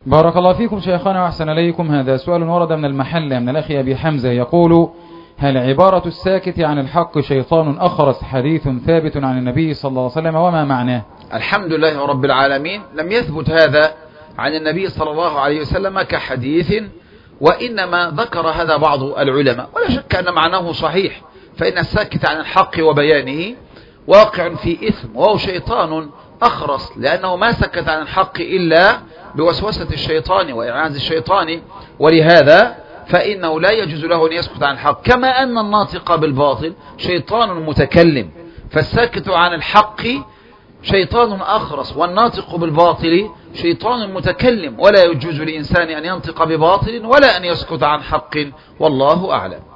بارك الله فيكم شيخنا وأحسن إليكم. هذا سؤال ورد من المحلة من الأخ أبي حمزة يقول: هل عبارة الساكت عن الحق شيطان أخرس حديث ثابت عن النبي صلى الله عليه وسلم، وما معناه؟ الحمد لله رب العالمين، لم يثبت هذا عن النبي صلى الله عليه وسلم كحديث، وإنما ذكر هذا بعض العلماء، ولا شك أن معناه صحيح، فإن الساكت عن الحق وبيانه واقع في إثم، وهو شيطان أخرس، لأنه ما سكت عن الحق إلا بوسوسة الشيطان وإعاز الشيطان، ولهذا فإنه لا يجوز له أن يسكت عن الحق. كما أن الناطق بالباطل شيطان متكلم، فالساكت عن الحق شيطان أخرس، والناطق بالباطل شيطان متكلم، ولا يجوز لإنسان أن ينطق بباطل ولا أن يسكت عن حق، والله أعلم.